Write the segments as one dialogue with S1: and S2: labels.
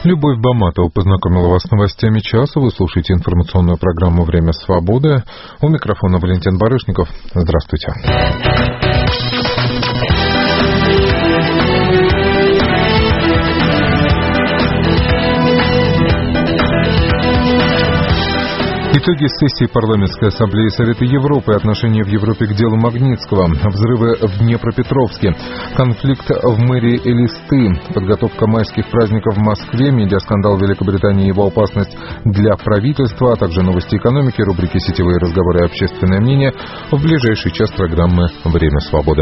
S1: Любовь Баматова познакомила вас с новостями часа. Вы слушаете информационную программу «Время свободы». У микрофона Валентин Барышников. Здравствуйте. Итоги сессии Парламентской ассамблеи Совета Европы, отношение в Европе к делу Магнитского, взрывы в Днепропетровске, конфликт в мэрии Элисты, подготовка майских праздников в Москве, медиаскандал Великобритании и его опасность для правительства, а также новости экономики, рубрики «Сетевые разговоры и общественное мнение» в ближайший час программы «Время свободы».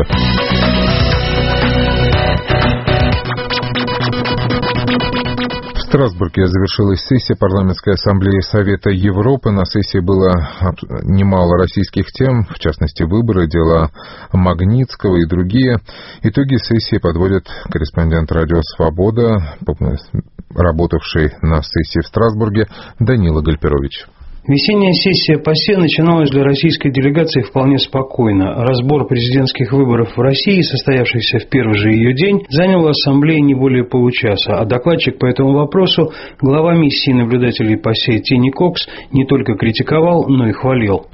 S1: В Страсбурге завершилась сессия Парламентской ассамблеи Совета Европы. На сессии было немало российских тем, в частности, выборы, дела Магнитского и другие. Итоги сессии подводит корреспондент «Радио Свобода», работавший на сессии в Страсбурге, Данила Гальперович.
S2: Весенняя сессия ПАСЕ начиналась для российской делегации вполне спокойно. Разбор президентских выборов в России, состоявшийся в первый же ее день, занял у ассамблеи не более получаса, а докладчик по этому вопросу, глава миссии наблюдателей ПАСЕ Тини Кокс, не только критиковал, но и хвалил.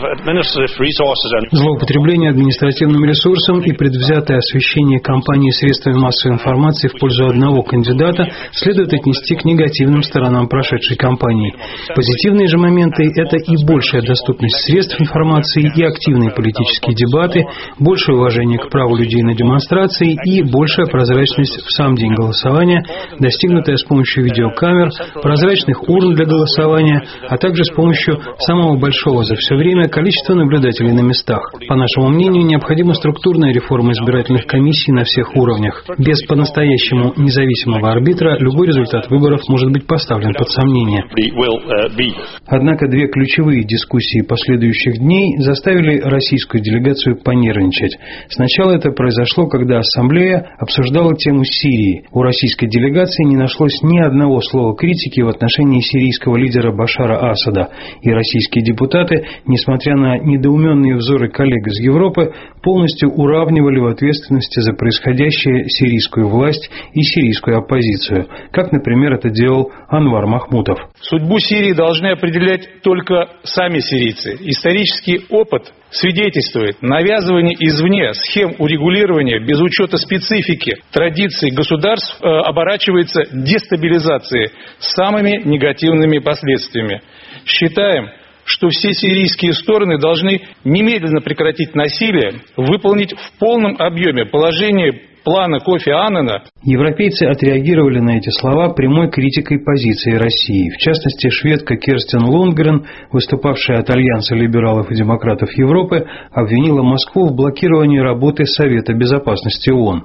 S2: Злоупотребление административным ресурсом и предвзятое освещение кампании средствами массовой информации в пользу одного кандидата следует отнести к негативным сторонам прошедшей кампании. Позитивные же моменты — это и большая доступность средств информации, и активные политические дебаты, большее уважение к праву людей на демонстрации и большая прозрачность в сам день голосования, достигнутая с помощью видеокамер, прозрачных урн для голосования, а также с помощью самого большого за все время количества наблюдателей на местах. По нашему мнению, необходима структурная реформа избирательных комиссий на всех уровнях. Без по-настоящему независимого арбитра любой результат выборов может быть поставлен под сомнение. Однако две ключевые дискуссии последующих дней заставили российскую делегацию понервничать. Сначала это произошло, когда ассамблея обсуждала тему Сирии. У российской делегации не нашлось ни одного слова критики в отношении сирийского лидера Башара Асада. И российские депутаты, несмотря на недоуменные взоры коллег из Европы, полностью уравнивали в ответственности за происходящее сирийскую власть и сирийскую оппозицию, как, например, это делал Анвар Махмутов.
S3: Судьбу Сирии должны определять только сами сирийцы. Исторический опыт свидетельствует, навязывание извне схем урегулирования без учета специфики, традиций государств оборачивается дестабилизацией с самыми негативными последствиями. Считаем, что все сирийские стороны должны немедленно прекратить насилие, выполнить в полном объеме положение плана Кофи Аннана.
S2: Европейцы отреагировали на эти слова прямой критикой позиции России. В частности, шведка Керстен Лундгрен, выступавшая от Альянса либералов и демократов Европы, обвинила Москву в блокировании работы Совета безопасности ООН.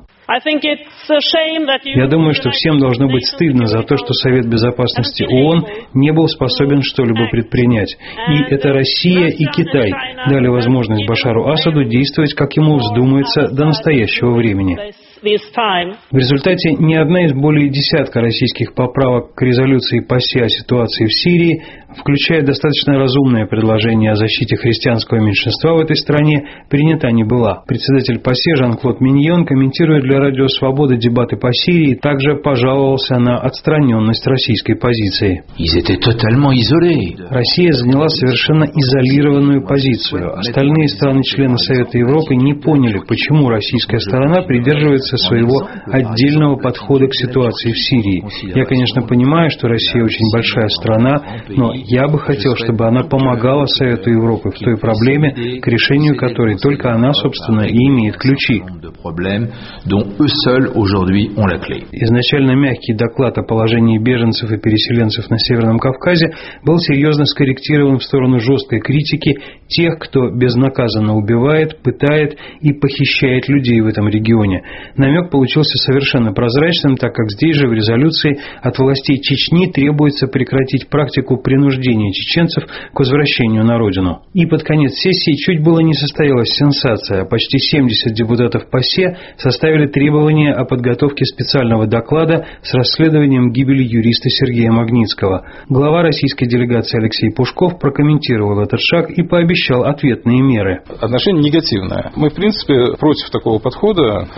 S2: Я думаю, что всем должно быть стыдно за то, что Совет безопасности ООН не был способен что-либо предпринять. И это Россия и Китай дали возможность Башару Асаду действовать, как ему вздумается, до настоящего времени. В результате ни одна из более десятка российских поправок к резолюции ПАСЕ о ситуации в Сирии, включая достаточно разумное предложение о защите христианского меньшинства в этой стране, принята не была. Председатель ПАСЕ Жан-Клод Миньон, комментируя для Радио Свобода дебаты по Сирии, также пожаловался на отстраненность российской позиции. Россия заняла совершенно изолированную позицию. Остальные страны-члены Совета Европы не поняли, почему российская сторона придерживается своего отдельного подхода к ситуации в Сирии. Я, конечно, понимаю, что Россия очень большая страна, но я бы хотел, чтобы она помогала Совету Европы в той проблеме, к решению которой только она, собственно, и имеет ключи. Изначально мягкий доклад о положении беженцев и переселенцев на Северном Кавказе был серьезно скорректирован в сторону жесткой критики тех, кто безнаказанно убивает, пытает и похищает людей в этом регионе. Намек получился совершенно прозрачным, так как здесь же в резолюции от властей Чечни требуется прекратить практику принуждения чеченцев к возвращению на родину. И под конец сессии чуть было не состоялась сенсация. Почти 70 депутатов ПАСЕ составили требования о подготовке специального доклада с расследованием гибели юриста Сергея Магнитского. Глава российской делегации Алексей Пушков прокомментировал этот шаг и пообещал ответные меры.
S4: Отношение негативное. Мы, в принципе, против такого подхода. Если мы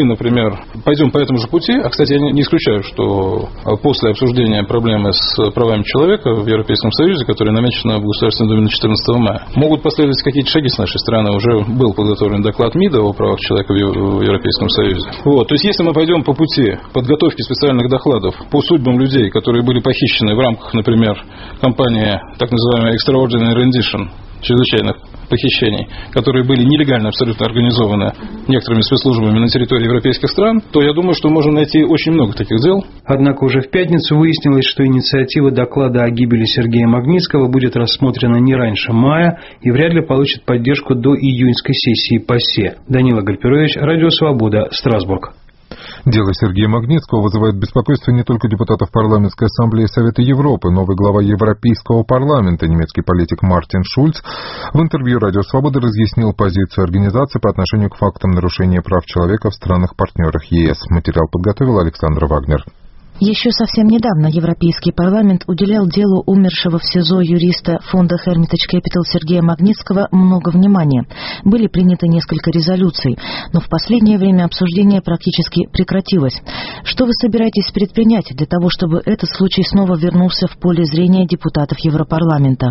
S4: например, пойдем по этому же пути, а, кстати, я не исключаю, что после обсуждения проблемы с правами человека в Европейском Союзе, которая намечена в Государственной Думе на 14 мая, могут последовать какие-то шаги с нашей стороны. Уже был подготовлен доклад МИДа о правах человека в Европейском Союзе. То есть, если мы пойдем по пути подготовки специальных докладов по судьбам людей, которые были похищены в рамках, например, кампании так называемой Extraordinary Rendition, чрезвычайных похищений, которые были нелегально абсолютно организованы некоторыми спецслужбами на территории европейских стран, то я думаю, что можно найти очень много таких дел.
S2: Однако уже в пятницу выяснилось, что инициатива доклада о гибели Сергея Магнитского будет рассмотрена не раньше мая и вряд ли получит поддержку до июньской сессии ПАСЕ. Данила Гальперович, Радио Свобода, Страсбург.
S1: Дело Сергея Магнитского вызывает беспокойство не только депутатов Парламентской ассамблеи Совета Европы. Новый глава Европейского парламента, немецкий политик Мартин Шульц, в интервью «Радио Свобода» разъяснил позицию организации по отношению к фактам нарушения прав человека в странах-партнерах ЕС. Материал подготовил Александр Вагнер.
S5: Еще совсем недавно Европейский парламент уделял делу умершего в СИЗО юриста фонда Hermitage Capital Сергея Магнитского много внимания. Были приняты несколько резолюций, но в последнее время обсуждение практически прекратилось. Что вы собираетесь предпринять для того, чтобы этот случай снова вернулся в поле зрения депутатов Европарламента?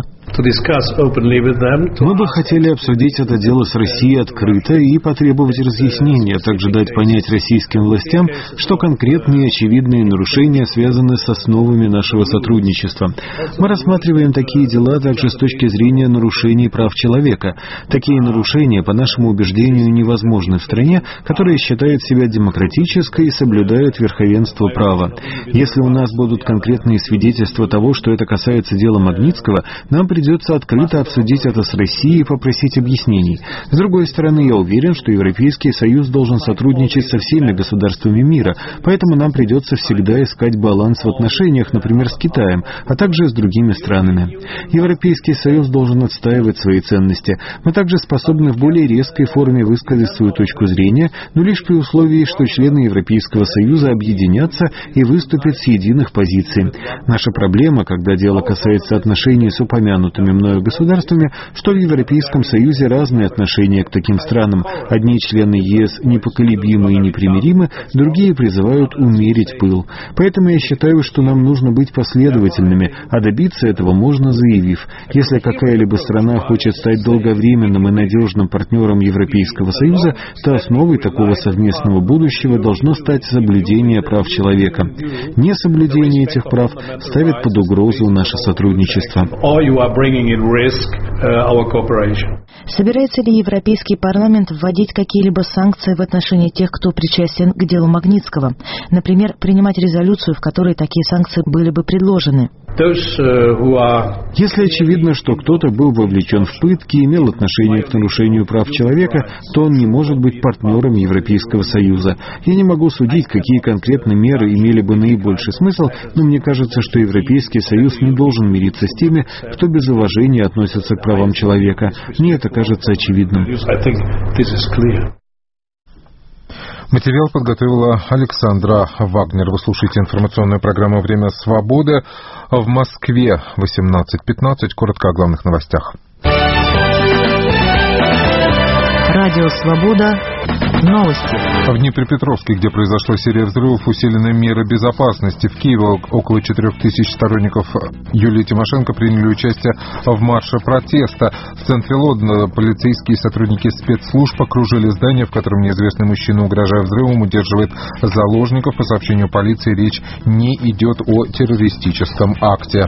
S6: Мы бы хотели обсудить это дело с Россией открыто и потребовать разъяснения, а также дать понять российским властям, что конкретные очевидные нарушения связаны с основами нашего сотрудничества. Мы рассматриваем такие дела также с точки зрения нарушений прав человека. Такие нарушения, по нашему убеждению, невозможны в стране, которая считает себя демократической и соблюдает верховенство права. Если у нас будут конкретные свидетельства того, что это касается дела Магнитского, нам придется открыто обсудить это с Россией и попросить объяснений. С другой стороны, я уверен, что Европейский Союз должен сотрудничать со всеми государствами мира, поэтому нам придется всегда искать баланс в отношениях, например, с Китаем, а также с другими странами. Европейский Союз должен отстаивать свои ценности. Мы также способны в более резкой форме высказать свою точку зрения, но лишь при условии, что члены Европейского Союза объединятся и выступят с единых позиций. Наша проблема, когда дело касается отношений с упомянутыми мною государствами, что в Европейском Союзе разные отношения к таким странам. Одни члены ЕС непоколебимы и непримиримы, другие призывают умерить пыл. Поэтому я считаю, что нам нужно быть последовательными, а добиться этого можно, заявив: если какая-либо страна хочет стать долговременным и надежным партнером Европейского Союза, то основой такого совместного будущего должно стать соблюдение прав человека. Несоблюдение этих прав ставит под угрозу наше сотрудничество.
S5: Собирается ли Европейский парламент вводить какие-либо санкции в отношении тех, кто причастен к делу Магнитского? Например, принимать резолюцию, в которой такие санкции были бы предложены?
S6: Если очевидно, что кто-то был вовлечен в пытки и имел отношение к нарушению прав человека, то он не может быть партнером Европейского Союза. Я не могу судить, какие конкретно меры имели бы наибольший смысл, но мне кажется, что Европейский Союз не должен мириться с теми, кто без уважения относится к правам человека. Мне это кажется очевидным.
S1: Материал подготовила Александра Вагнер. Вы слушаете информационную программу «Время свободы». В Москве 18:15. Коротко о главных новостях.
S5: Радио «Свобода». Новости.
S1: В Днепропетровске, где произошла серия взрывов, усилены меры безопасности. В Киеве около 4000 сторонников Юлии Тимошенко приняли участие в марше протеста. В центре Лондона полицейские и сотрудники спецслужб окружили здание, в котором неизвестный мужчина, угрожая взрывом, удерживает заложников. По сообщению полиции, речь не идет о террористическом акте.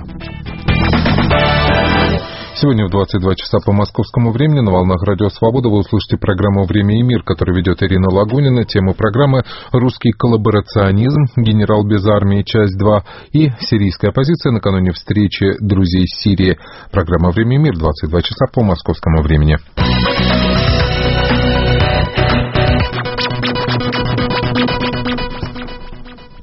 S1: Сегодня в 22 часа по московскому времени на волнах Радио Свобода вы услышите программу «Время и мир», которую ведет Ирина Лагунина. Тема программы «Русский коллаборационизм. Генерал без армии. Часть 2» и «Сирийская оппозиция накануне встречи друзей Сирии». Программа «Время и мир» 22 часа по московскому времени.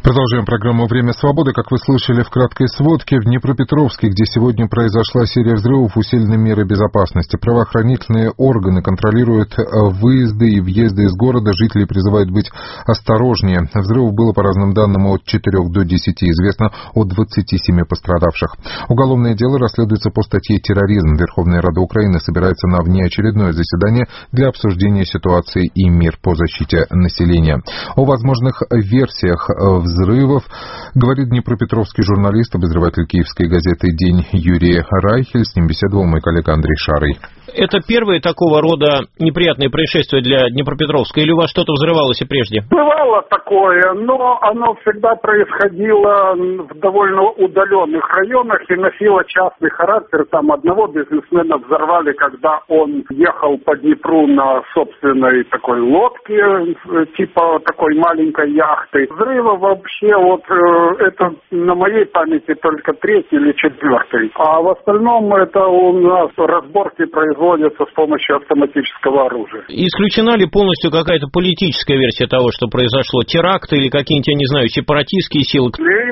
S1: Продолжаем программу «Время свободы». Как вы слышали в краткой сводке, в Днепропетровске, где сегодня произошла серия взрывов, усилены меры безопасности. Правоохранительные органы контролируют выезды и въезды из города. Жители призывают быть осторожнее. Взрывов было, по разным данным, от 4 до 10. Известно о 27 пострадавших. Уголовное дело расследуется по статье «Терроризм». Верховная Рада Украины собирается на внеочередное заседание для обсуждения ситуации и мер по защите населения. О возможных версиях взрывов говорит днепропетровский журналист, обозреватель киевской газеты «День» Юрий Райхель. С ним беседовал мой коллега Андрей Шарый.
S7: Это первые такого рода неприятные происшествия для Днепропетровска, или у вас что-то взрывалось и прежде?
S8: Бывало такое, но оно всегда происходило в довольно удаленных районах и носило частный характер. Там одного бизнесмена взорвали, когда он ехал по Днепру на собственной такой лодке, типа такой маленькой яхты. Взрывы вообще это на моей памяти только 3-й или 4-й. А в остальном это у нас разборки производятся с помощью автоматического оружия.
S7: Исключена ли полностью какая-то политическая версия того, что произошло? Теракт или какие-нибудь, я не знаю, сепаратистские силы?
S8: И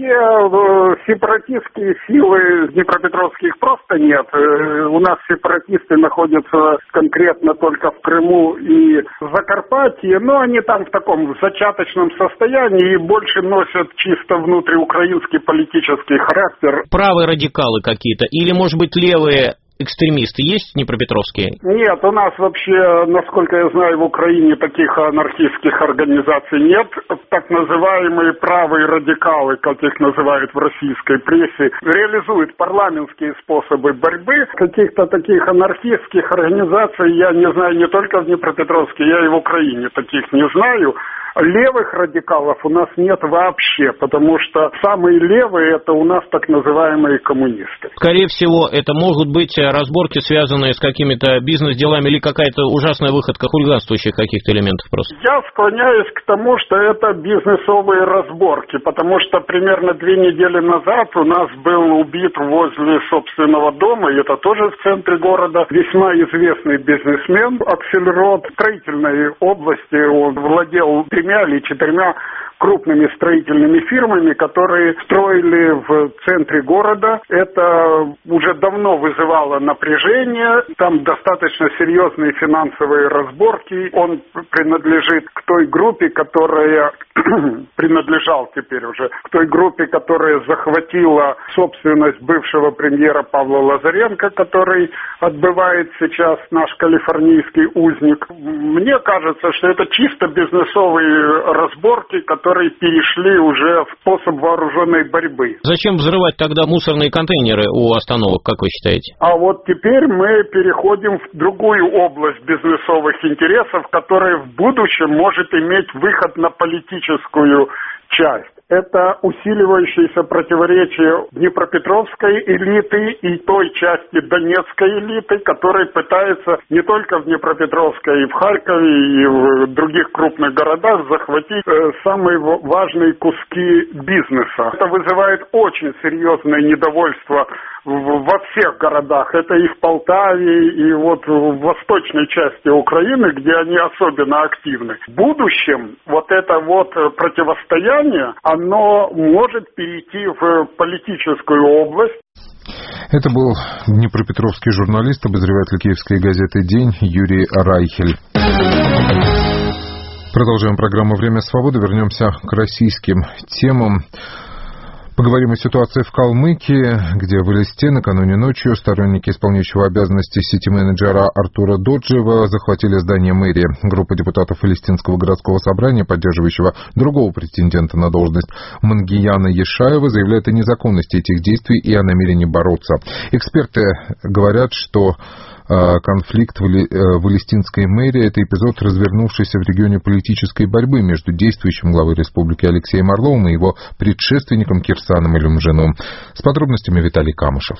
S8: вообще сепаратистские силы днепропетровских просто нет. У нас сепаратисты находятся конкретно только в Крыму и в Закарпатье, но они там в таком зачаточном состоянии и больше носят чисто внутриукраинский политический характер.
S7: Правые радикалы какие-то или, может быть, левые экстремисты есть днепропетровские?
S8: Нет, у нас вообще, насколько я знаю, в Украине таких анархистских организаций нет. Так называемые правые радикалы, как их называют в российской прессе, реализуют парламентские способы борьбы. Каких-то таких анархистских организаций я не знаю не только в Днепропетровске, я и в Украине таких не знаю. Левых радикалов у нас нет вообще, потому что самые левые — это у нас так называемые коммунисты.
S7: Скорее всего, это могут быть разборки, связанные с какими-то бизнес-делами или какая-то ужасная выходка хулиганствующих каких-то элементов просто?
S8: Я склоняюсь к тому, что это бизнесовые разборки, потому что примерно 2 недели назад у нас был убит возле собственного дома, и это тоже в центре города, весьма известный бизнесмен Аксельрод. В строительной области он владел 3 или 4 крупными строительными фирмами, которые строили в центре города. Это уже давно вызывало напряжение. Там достаточно серьезные финансовые разборки. Он принадлежит к той группе, которая принадлежал теперь уже к той группе, которая захватила собственность бывшего премьера Павла Лазаренко, который отбывает сейчас наш калифорнийский узник. Мне кажется, что это чисто бизнесовые разборки, которые перешли уже в способ вооруженной борьбы.
S7: Зачем взрывать тогда мусорные контейнеры у остановок, как вы считаете?
S8: А вот теперь мы переходим в другую область бизнесовых интересов, которая в будущем может иметь выход на политическую часть. Это усиливающееся противоречие Днепропетровской элиты и той части Донецкой элиты, которая пытается не только в Днепропетровске, и в Харькове, и в других крупных городах захватить самые важные куски бизнеса. Это вызывает очень серьезное недовольство во всех городах. Это и в Полтаве, и вот в восточной части Украины, где они особенно активны. В будущем вот это противостояние, оно может перейти в политическую область.
S1: Это был днепропетровский журналист, обозреватель киевской газеты «День» Юрий Райхель. Продолжаем программу «Время свободы». Вернемся к российским темам. Поговорим о ситуации в Калмыкии, где в Элисте накануне ночью сторонники исполняющего обязанности сити-менеджера Артура Доджиева захватили здание мэрии. Группа депутатов Элистинского городского собрания, поддерживающего другого претендента на должность Мангияна Ешаева, заявляет о незаконности этих действий и о намерении бороться. Эксперты говорят, что конфликт в Элистинской мэрии — это эпизод развернувшейся в регионе политической борьбы между действующим главой республики Алексеем Орловым и его предшественником Кирсаном Илюмжиным. С подробностями Виталий Камышев.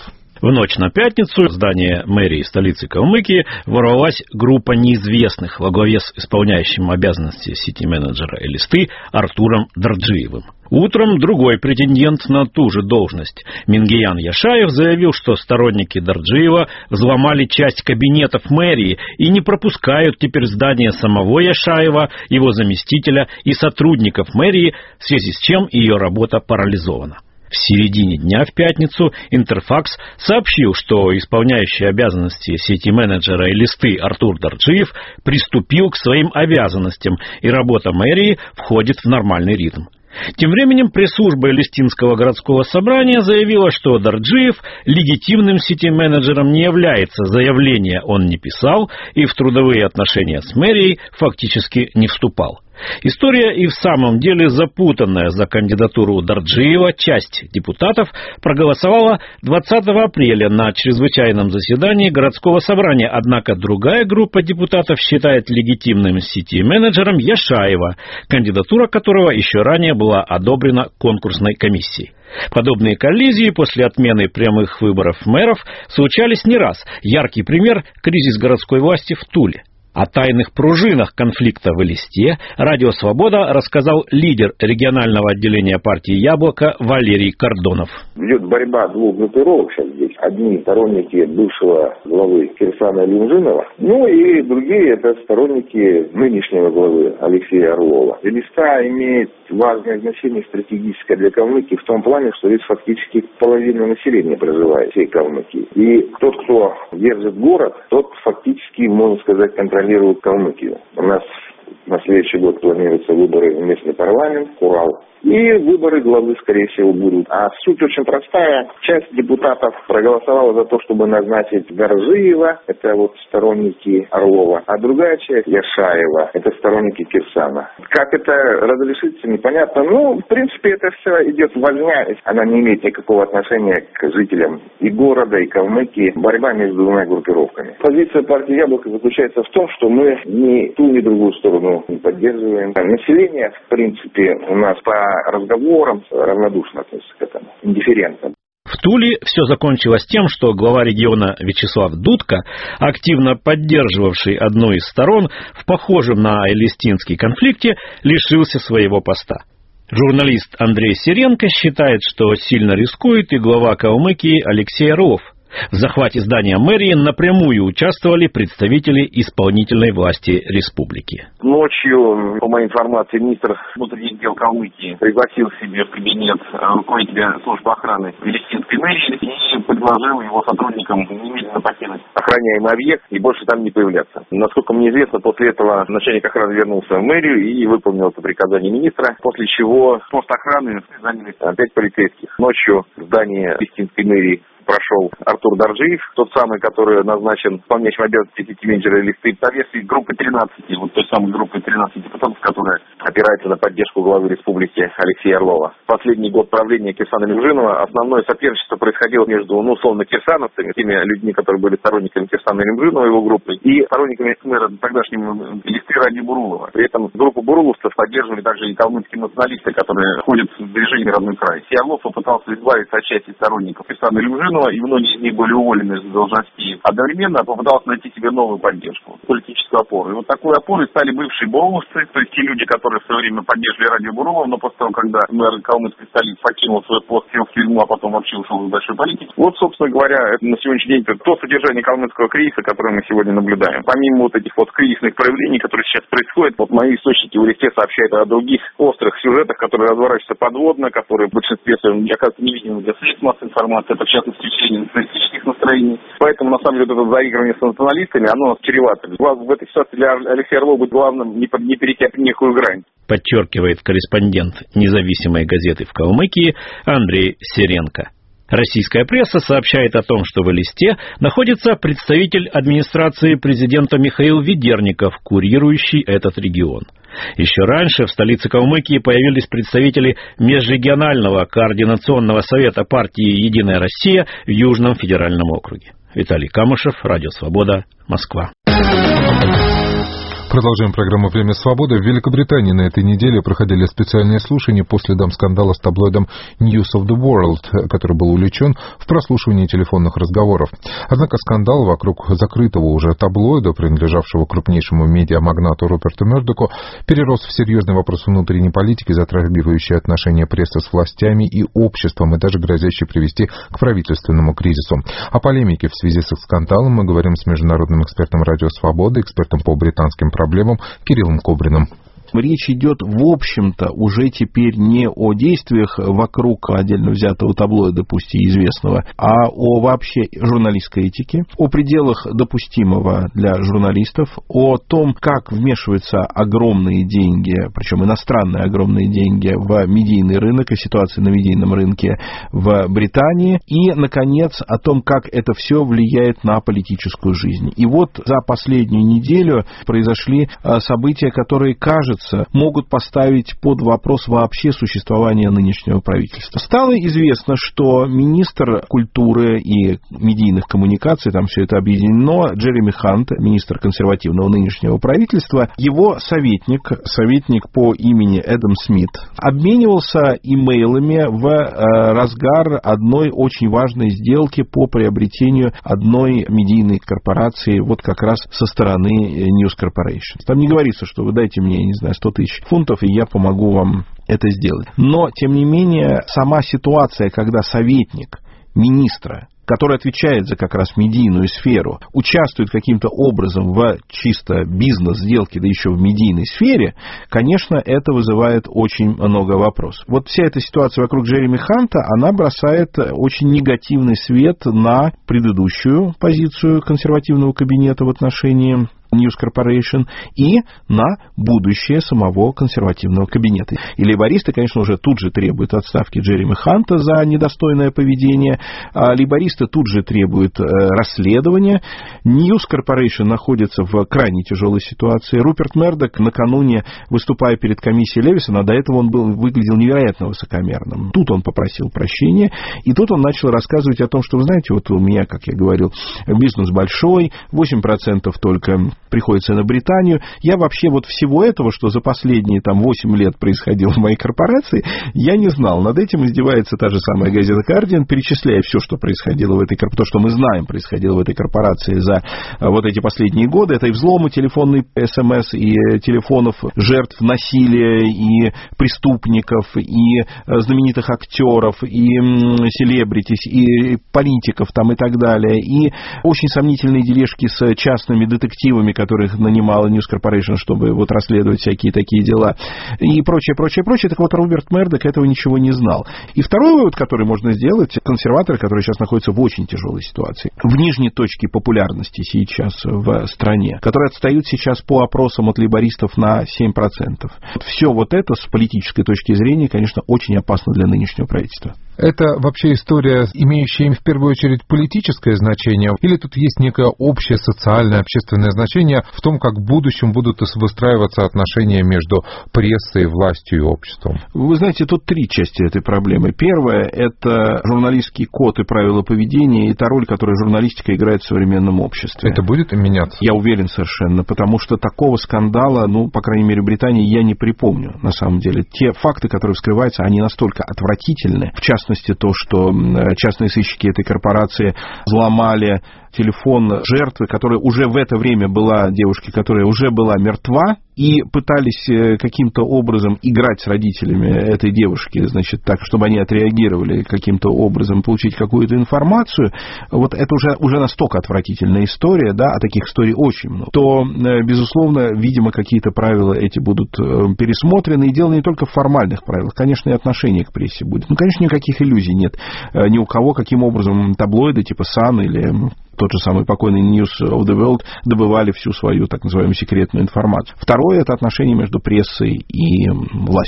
S9: В ночь на пятницу в здание мэрии столицы Калмыкии ворвалась группа неизвестных во главе с исполняющим обязанности сити-менеджера Элисты Артуром Дарджиевым. Утром другой претендент на ту же должность, Мингиян Яшаев, заявил, что сторонники Дарджиева взломали часть кабинетов мэрии и не пропускают теперь здание самого Яшаева, его заместителя и сотрудников мэрии, в связи с чем ее работа парализована. В середине дня в пятницу Интерфакс сообщил, что исполняющий обязанности сити-менеджера Элисты Артур Дарджиев приступил к своим обязанностям, и работа мэрии входит в нормальный ритм. Тем временем пресс-служба Элистинского городского собрания заявила, что Дарджиев легитимным сити-менеджером не является, заявления он не писал и в трудовые отношения с мэрией фактически не вступал. История и в самом деле запутанная. За кандидатуру Дарджиева часть депутатов проголосовала 20 апреля на чрезвычайном заседании городского собрания, однако другая группа депутатов считает легитимным сити-менеджером Яшаева, кандидатура которого еще ранее была одобрена конкурсной комиссией. Подобные коллизии после отмены прямых выборов мэров случались не раз. Яркий пример – кризис городской власти в Туле. О тайных пружинах конфликта в Элисте Радио Свобода рассказал лидер регионального отделения партии «Яблоко» Валерий Кордонов.
S10: Идет борьба двух группировок сейчас здесь. Одни сторонники бывшего главы Кирсана Лимжинова, и другие это сторонники нынешнего главы Алексея Орлова. Элиста имеет важное значение стратегическое для Калмыкии в том плане, что здесь фактически половина населения проживает всей Калмыкии. И тот, кто держит город, тот фактически, можно сказать, контролирует Калмыкию. У нас на следующий год планируются выборы в местный парламент, Урал. И выборы главы, скорее всего, будут. А суть очень простая. Часть депутатов проголосовала за то, чтобы назначить Дарджиева, это вот сторонники Орлова, а другая часть, Яшаева, это сторонники Кирсана. Как это разрешится, непонятно. В принципе, это все идет возня. Она не имеет никакого отношения к жителям и города, и Калмыкии. Борьба между двумя группировками. Позиция партии «Яблоко» заключается в том, что мы ни ту, ни другую сторону не поддерживаем. Население, в принципе, у нас по разговорам равнодушно относится к этому, индифферентно.
S9: В Туле все закончилось тем, что глава региона Вячеслав Дудко, активно поддерживавший одну из сторон в похожем на элистинский конфликте, лишился своего поста. Журналист Андрей Серенко считает, что сильно рискует и глава Калмыкии Алексей Орлов. В захвате здания мэрии напрямую участвовали представители исполнительной власти республики.
S10: Ночью, по моей информации, министр внутренних дел Калмыкии пригласил себе в кабинет руководителя службы охраны Элистинской мэрии и предложил его сотрудникам немедленно покинуть охраняемый объект и больше там не появляться. Насколько мне известно, после этого начальник охраны вернулся в мэрию и выполнил это приказание министра, после чего пост охраны заняли 5 полицейских. Ночью в здании Элистинской мэрии прошел Артур Дарджиев, тот самый, который назначен исполняющим обязанности сити-менеджера Элисты, по версии группы 13, вот той самой группы 13 депутатов, которая опирается на поддержку главы республики Алексея Орлова. Последний год правления Кирсана Лимжинова основное соперничество происходило между, условно, кирсановцами, теми людьми, которые были сторонниками Кирсана Лимжинова, его группы, и сторонниками мэра тогдашнего Элисты Ради Бурулова. При этом группу буруловцев поддерживали также и калмыцкие националисты, которые входят в движение «Родной край». Орлов попытался избавиться от части сторонников Кирсана Лимжинова, и многие из них были уволены с должностей. Одновременно попытался найти себе новую поддержку, политическую опору. И вот такой опорой стали бывшие буруловцы, то есть те люди, которые в свое время поддерживали Ради Бурулова, но после того, когда мэр калмыцкой столицы покинул свой пост, сел в тюрьму, а потом вообще ушел в большой политике. Вот, собственно говоря, это на сегодняшний день то содержание калмыцкого кризиса, которое мы сегодня наблюдаем. Помимо вот этих вот кризисных проявлений, которые сейчас происходят, вот мои источники в Элисте сообщают о других острых сюжетах, которые разворачиваются подводно, которые в большинстве своем, оказывается, невидимы для средств массовой информации, это в частности усиление националистических настроений. Поэтому, на самом деле, это заигрывание с националистами, оно нас чревато. В этой ситуации для Алексея Орлова будет главным не перейти некую грань.
S9: Подчеркивает корреспондент независимой газеты в Калмыкии Андрей Серенко. Российская пресса сообщает о том, что в Элисте находится представитель администрации президента Михаил Ведерников, курирующий этот регион. Еще раньше в столице Калмыкии появились представители Межрегионального координационного совета партии «Единая Россия» в Южном федеральном округе. Виталий Камышев, Радио Свобода, Москва.
S1: Продолжаем программу «Время свободы». В Великобритании на этой неделе проходили специальные слушания по следам скандала с таблоидом News of the World, который был увлечен в прослушивании телефонных разговоров. Однако скандал вокруг закрытого уже таблоида, принадлежавшего крупнейшему медиамагнату Руперту Мердоку, перерос в серьезный вопрос внутренней политики, затрагивающий отношения прессы с властями и обществом, и даже грозящий привести к правительственному кризису. О полемике в связи с скандалом мы говорим с международным экспертом «Радио Свобода», экспертом по британским проблемам Кириллом Кобриным.
S11: Речь идет, в общем-то, уже теперь не о действиях вокруг отдельно взятого таблоида, пусть и известного, а о вообще журналистской этике, о пределах допустимого для журналистов, о том, как вмешиваются огромные деньги, причем иностранные огромные деньги, в медийный рынок и ситуации на медийном рынке в Британии, и, наконец, о том, как это все влияет на политическую жизнь. И вот за последнюю неделю произошли события, которые, кажется, могут поставить под вопрос вообще существование нынешнего правительства. Стало известно, что министр культуры и медийных коммуникаций, там все это объединено, Джереми Хант, министр консервативного нынешнего правительства, его советник по имени Эдам Смит, обменивался имейлами в разгар одной очень важной сделки по приобретению одной медийной корпорации, вот как раз со стороны News Corporation. Там не говорится, что вы дайте мне, я не знаю, 100 тысяч фунтов, и я помогу вам это сделать. Но, тем не менее, сама ситуация, когда советник министра, который отвечает за как раз медийную сферу, участвует каким-то образом в чисто бизнес-сделке, да еще в медийной сфере, конечно, это вызывает очень много вопросов. Вот вся эта ситуация вокруг Джереми Ханта, она бросает очень негативный свет на предыдущую позицию консервативного кабинета в отношении News Corporation и на будущее самого консервативного кабинета. И лейбористы, конечно, уже тут же требуют отставки Джереми Ханта за недостойное поведение, а лейбористы тут же требуют расследования. News Corporation находится в крайне тяжелой ситуации. Руперт Мердок накануне, выступая перед комиссией Левисона, до этого он выглядел невероятно высокомерным. Тут он попросил прощения, и тут он начал рассказывать о том, что, вы знаете, вот у меня, как я говорил, бизнес большой, 8% только приходится на Британию. Я вообще вот всего этого, что за последние 8 лет происходило в моей корпорации, я не знал. Над этим издевается та же самая газета «Гардиан», перечисляя все, что происходило в этой корпорации, то, что мы знаем, происходило в этой корпорации за вот эти последние годы. Это и взломы телефонных СМС, и телефонов жертв насилия, и преступников, и знаменитых актеров, и селебритис, и политиков там и так далее, и очень сомнительные дележки с частными детективами, которых нанимала News Corporation, чтобы вот расследовать всякие такие дела, и прочее. Так вот, Руперт Мердок этого ничего не знал. И второй вывод, который можно сделать, консерваторы, которые сейчас находятся в очень тяжелой ситуации, в нижней точке популярности сейчас в стране, которые отстают сейчас по опросам от лейбористов на 7%. Все вот это с политической точки зрения, конечно, очень опасно для нынешнего правительства.
S1: Это вообще история, имеющая в первую очередь политическое значение, или тут есть некое общее социальное, общественное значение в том, как в будущем будут выстраиваться отношения между прессой, властью и обществом?
S11: Вы знаете, тут три части этой проблемы. Первая – это журналистский код и правила поведения, и та роль, которую журналистика играет в современном обществе.
S1: Это будет меняться?
S11: Я уверен совершенно, потому что такого скандала, по крайней мере, в Британии я не припомню, на самом деле. Те факты, которые вскрываются, они настолько отвратительны. В частности, то, что частные сыщики этой корпорации взломали телефон жертвы, которая уже в это время была девушки, которая уже была мертва, и пытались каким-то образом играть с родителями этой девушки, значит, так, чтобы они отреагировали каким-то образом, получить какую-то информацию. Вот это уже настолько отвратительная история, да, а таких историй очень много, то, безусловно, видимо, какие-то правила эти будут пересмотрены, и дело не только в формальных правилах, конечно, и отношение к прессе будет. Конечно, никаких иллюзий нет ни у кого, каким образом таблоиды типа Sun или тот же самый покойный News of the World добывали всю свою, так называемую, секретную информацию. Второе – это отношения между прессой и властью.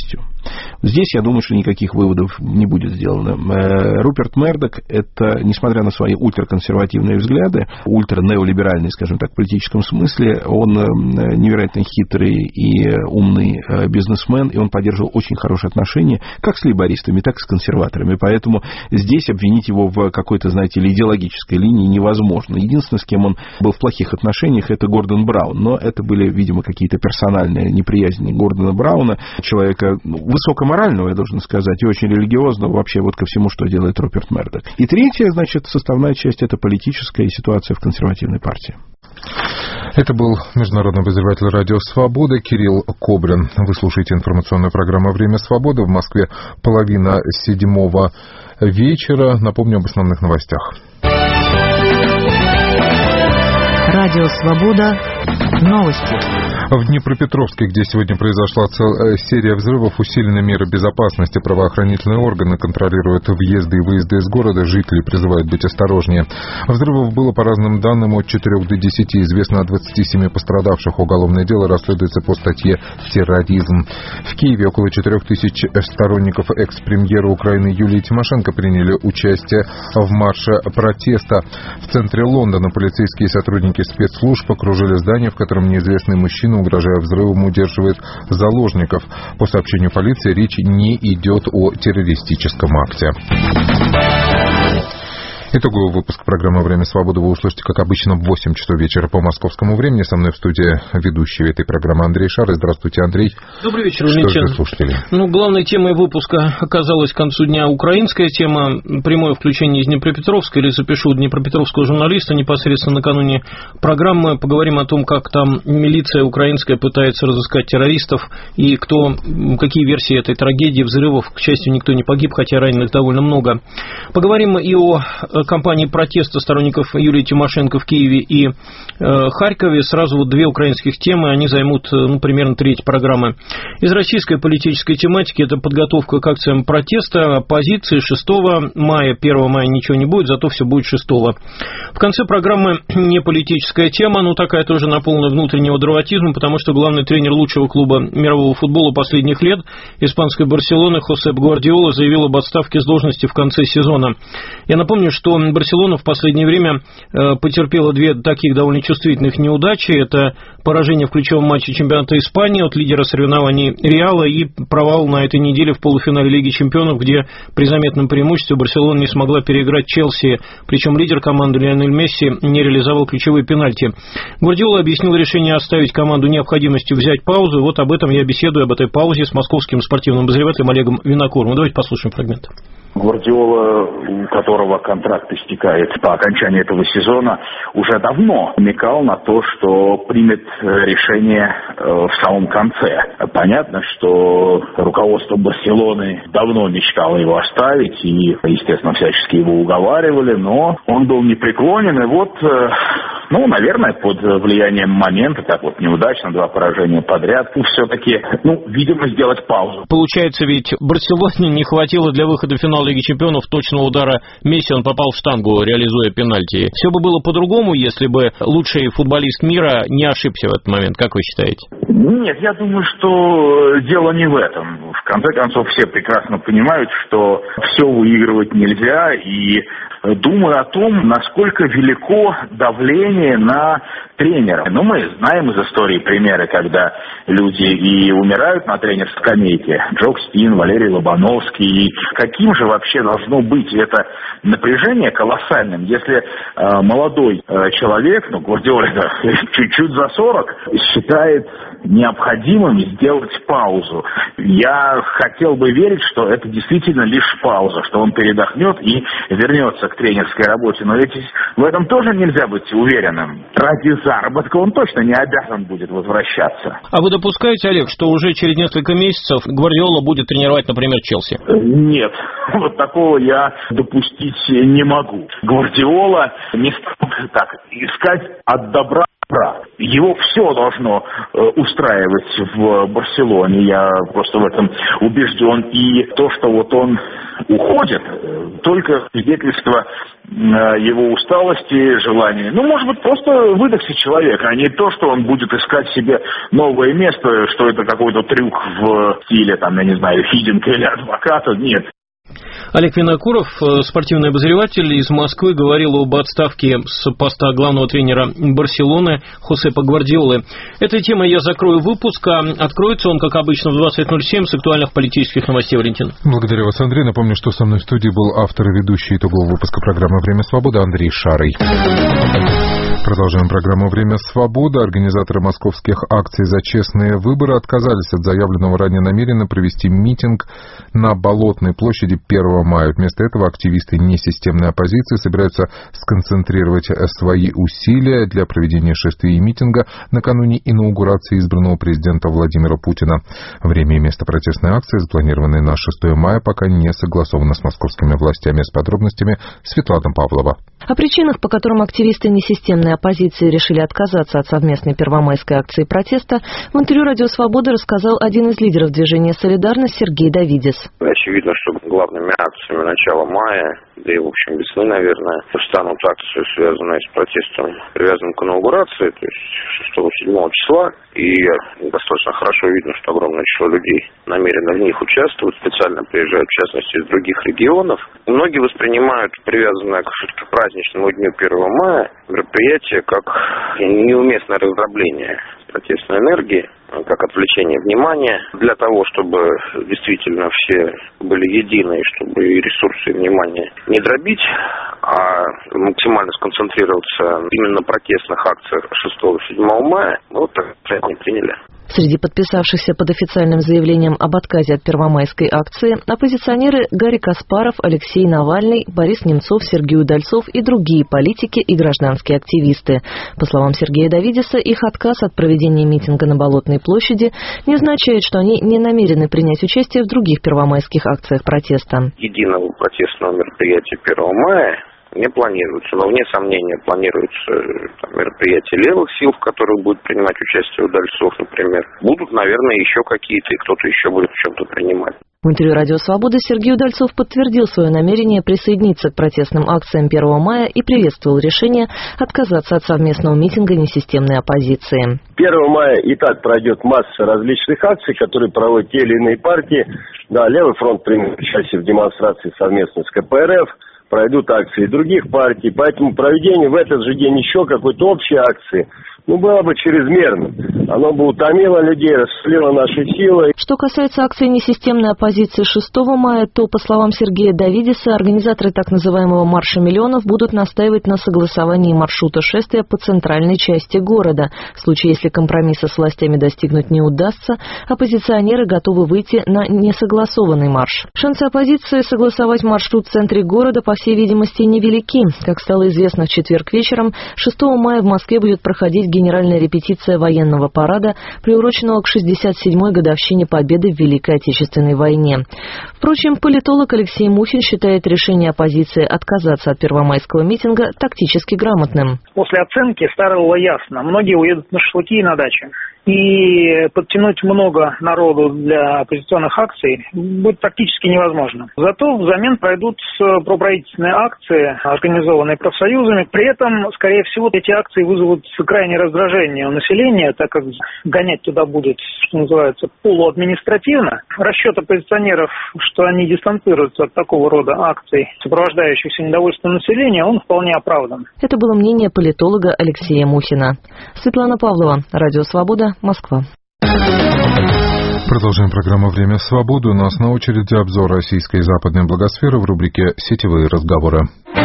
S11: Здесь, я думаю, что никаких выводов не будет сделано. Руперт Мердок – это, несмотря на свои ультраконсервативные взгляды, ультранеолиберальные, скажем так, в политическом смысле, он невероятно хитрый и умный бизнесмен, и он поддерживал очень хорошие отношения как с лейбористами, так и с консерваторами. Поэтому здесь обвинить его в какой-то, знаете ли, идеологической линии невозможно. Единственное, с кем он был в плохих отношениях, это Гордон Браун. Но это были, видимо, какие-то персональные неприязни Гордона Брауна, человека высокоморального, я должен сказать, и очень религиозного вообще вот ко всему, что делает Руперт Мердок. И третья, значит, составная часть – это политическая ситуация в консервативной партии.
S1: Это был международный обозреватель радио «Свобода» Кирилл Кобрин. Вы слушаете информационную программу «Время свободы». В Москве 6:30 вечера. Напомню об основных новостях.
S5: Радио «Свобода». Новости.
S1: В Днепропетровске, где сегодня произошла целая серия взрывов, усилены меры безопасности. Правоохранительные органы контролируют въезды и выезды из города. Жители призывают быть осторожнее. Взрывов было, по разным данным, от 4 до 10. Известно о 27 пострадавших. Уголовное дело расследуется по статье «Терроризм». В Киеве около 4000 сторонников экс-премьера Украины Юлии Тимошенко приняли участие в марше протеста. В центре Лондона полицейские сотрудники спецслужб окружили здание, в котором неизвестный мужчина, угрожая взрывом, удерживает заложников. По сообщению полиции, речь не идет о террористическом акте. Итоговый выпуск программы «Время свободы» вы услышите, как обычно, в 8 часов вечера по московскому времени. Со мной в студии ведущий этой программы Андрей Шар. Здравствуйте, Андрей.
S7: Добрый вечер,
S1: Что же слушатели?
S7: Главной темой выпуска оказалась к концу дня украинская тема. Прямое включение из Днепропетровска, или запишу днепропетровского журналиста непосредственно накануне программы. Поговорим о том, как там милиция украинская пытается разыскать террористов и какие версии этой трагедии, взрывов. К счастью, никто не погиб, хотя раненых довольно много. Поговорим и о кампании протеста сторонников Юлии Тимошенко в Киеве и Харькове. Сразу вот две украинских темы, они займут примерно треть программы. Из российской политической тематики это подготовка к акциям протеста оппозиции 6 мая. 1 мая ничего не будет, зато все будет 6. В конце программы не политическая тема, но такая тоже наполнена внутреннего драматизма, потому что главный тренер лучшего клуба мирового футбола последних лет, испанской Барселоны, Хосеп Гвардиола, заявил об отставке с должности в конце сезона. Я напомню, что Барселона в последнее время потерпела две таких довольно чувствительных неудачи. Это поражение в ключевом матче чемпионата Испании от лидера соревнований Реала и провал на этой неделе в полуфинале Лиги чемпионов, где при заметном преимуществе Барселона не смогла переиграть Челси. Причем лидер команды Лионель Месси не реализовал ключевые пенальти. Гвардиола объяснил решение оставить команду необходимостью взять паузу. Вот об этом я беседую, об этой паузе с московским спортивным обозревателем Олегом Винокуром. Давайте послушаем фрагмент.
S12: Гвардиола, у которого контракт истекает по окончании этого сезона, уже давно намекал на то, что примет решение в самом конце. Понятно, что руководство Барселоны давно мечтало его оставить и, естественно, всячески его уговаривали, но он был непреклонен, и вот... наверное, под влиянием момента, так вот неудачно, 2 поражения подряд, все-таки, видимо, сделать паузу.
S7: Получается, ведь Барселоне не хватило для выхода в финал Лиги чемпионов точного удара Месси, он попал в штангу, реализуя пенальти. Все бы было по-другому, если бы лучший футболист мира не ошибся в этот момент, как вы считаете?
S12: Нет, я думаю, что дело не в этом. В конце концов, все прекрасно понимают, что все выигрывать нельзя, и думаю о том, насколько велико давление на тренера. Мы знаем из истории примеры, когда люди и умирают на тренерской скамейке. Джок Стин, Валерий Лобановский. И каким же вообще должно быть это напряжение колоссальным, если молодой человек, Гвардиола чуть-чуть за 40, считает необходимым сделать паузу. Я хотел бы верить, что это действительно лишь пауза, что он передохнет и вернется к тренерской работе. Но ведь в этом тоже нельзя быть уверенным. Ради заработка он точно не обязан будет возвращаться.
S7: А вы допускаете, Олег, что уже через несколько месяцев Гвардиола будет тренировать, например, Челси?
S12: Нет, вот такого я допустить не могу. Гвардиола не станет так искать от добра. Его все должно устраивать в Барселоне, я просто в этом убежден. И то, что вот он уходит, только свидетельство его усталости, желания. Может быть, просто выдохся человек, а не то, что он будет искать себе новое место, что это какой-то трюк в стиле, Фиденко или адвоката. Нет.
S7: Олег Винокуров, спортивный обозреватель из Москвы, говорил об отставке с поста главного тренера Барселоны Хосепа Гвардиолы. Этой темой я закрою выпуск. Откроется он, как обычно, в 20:07 с актуальных политических новостей. Валентин.
S1: Благодарю вас, Андрей. Напомню, что со мной в студии был автор и ведущий итогового выпуска программы «Время свободы» Андрей Шарый. Продолжаем программу «Время свободы». Организаторы московских акций за честные выборы отказались от заявленного ранее намерения провести митинг на Болотной площади 1 мая. Вместо этого активисты несистемной оппозиции собираются сконцентрировать свои усилия для проведения шествия и митинга накануне инаугурации избранного президента Владимира Путина. Время и место протестной акции, запланированной на 6 мая, пока не согласовано с московскими властями. С подробностями Светлана Павлова.
S5: О причинах, по которым активисты несистемной оппозиции решили отказаться от совместной первомайской акции протеста, в интервью «Радио Свобода» рассказал один из лидеров движения «Солидарность» Сергей Давидис.
S13: Очевидно, что главными акциями начала мая, да и, в общем, весны, наверное, станут акции, связанные с протестом, привязанным к инаугурации, то есть 6-7 числа. И достаточно хорошо видно, что огромное число людей намерено в них участвовать, специально приезжают, в частности, из других регионов. Многие воспринимают привязанное к праздничному дню 1 мая мероприятие как неуместное раздробление протестной энергии, как отвлечение внимания, для того, чтобы действительно все были едины, чтобы и ресурсы, и внимание не дробить, а максимально сконцентрироваться именно на протестных акциях 6-7 мая, так решение приняли.
S5: Среди подписавшихся под официальным заявлением об отказе от первомайской акции оппозиционеры Гарри Каспаров, Алексей Навальный, Борис Немцов, Сергей Удальцов и другие политики и гражданские активисты. По словам Сергея Давидиса, их отказ от проведения митинга на Болотной площади не означает, что они не намерены принять участие в других первомайских акциях протеста.
S13: Единого протестного мероприятия 1 мая не планируется, но вне сомнения планируются мероприятия левых сил, в которых будет принимать участие Удальцов, например. Будут, наверное, еще какие-то, и кто-то еще будет в чем-то принимать.
S5: В интервью «Радио Свобода» Сергей Удальцов подтвердил свое намерение присоединиться к протестным акциям 1 мая и приветствовал решение отказаться от совместного митинга несистемной оппозиции.
S14: 1 мая и так пройдет масса различных акций, которые проводят те или иные партии. Да, Левый фронт примет участие в демонстрации совместно с КПРФ. Пройдут акции других партий, поэтому проведение в этот же день еще какой-то общей акции было бы чрезмерным. Оно бы утомило людей, расслило наши силы.
S5: Что касается акции несистемной оппозиции 6 мая, то, по словам Сергея Давидиса, организаторы так называемого «Марша миллионов» будут настаивать на согласовании маршрута шествия по центральной части города. В случае, если компромисса с властями достигнуть не удастся, оппозиционеры готовы выйти на несогласованный марш. Шансы оппозиции согласовать маршрут в центре города, по всей видимости, невелики. Как стало известно в четверг вечером, 6 мая в Москве будет проходить генеральная репетиция военного парада, приуроченного к 67-й годовщине Победы в Великой Отечественной войне. Впрочем, политолог Алексей Мухин считает решение оппозиции отказаться от первомайского митинга тактически грамотным.
S15: После оценки стало ясно, многие уедут на шашлыки и на дачи. И подтянуть много народу для оппозиционных акций будет практически невозможно. Зато взамен пройдут проправительственные акции, организованные профсоюзами. При этом, скорее всего, эти акции вызовут крайнее раздражение у населения, так как гонять туда будет, что называется, полуадминистративно. Расчет оппозиционеров, что они дистанцируются от такого рода акций, сопровождающихся недовольством населения, он вполне оправдан.
S5: Это было мнение политолога Алексея Мухина. Светлана Павлова, Радио Свобода, Москва.
S1: Продолжаем программу «Время свободы». У нас на очереди обзор российской и западной благосферы в рубрике «Сетевые разговоры».